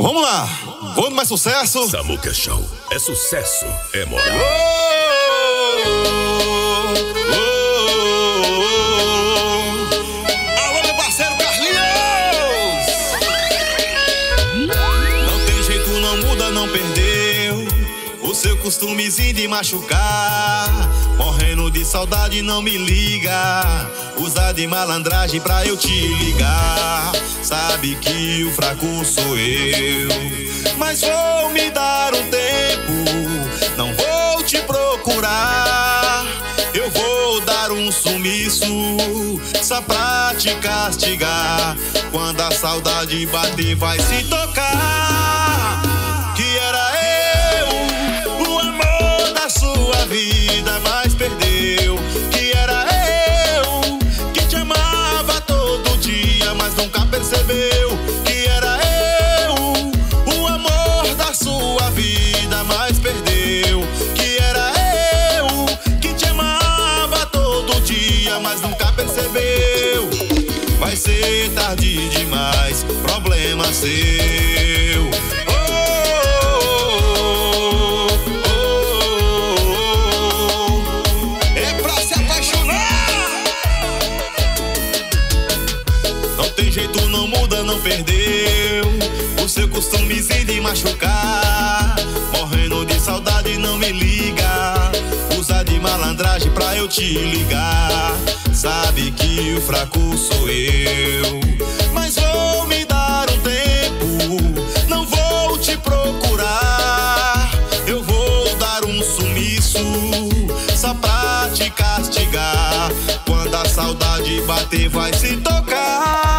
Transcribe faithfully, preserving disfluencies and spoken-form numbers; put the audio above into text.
Vamos lá, vou no mais sucesso. Samuca Show é sucesso, é moral. Oh, oh, oh, oh. Alô, meu parceiro Carlinhos. Não tem jeito, não muda, não perdeu o seu costumezinho de machucar. Morrendo de saudade, não me liga. Usa de malandragem pra eu te ligar. Sabe que o fraco sou eu, mas vou me dar um tempo. Não vou te procurar. Eu vou dar um sumiço só pra te castigar. Quando a saudade bater vai se tocar que era eu, o amor da sua vida, mas perdeu. Que era eu, que te amava todo dia, mas nunca percebeu. Que era eu, o amor da sua vida, mas perdeu. Que era eu, que te amava todo dia, mas nunca percebeu. Vai ser tarde demais, problema seu. Oh, oh, oh, oh. É pra se apaixonar. Não tem jeito, não muda, não perdeu o seu costumezinho de machucar. Morrendo de saudade, não me liga. Usa de malandragem pra eu te ligar. Sabe que o fraco sou eu, mas vou me dar um tempo. Não vou te procurar. Eu vou dar um sumiço só pra te castigar. Quando a saudade bater vai se tocar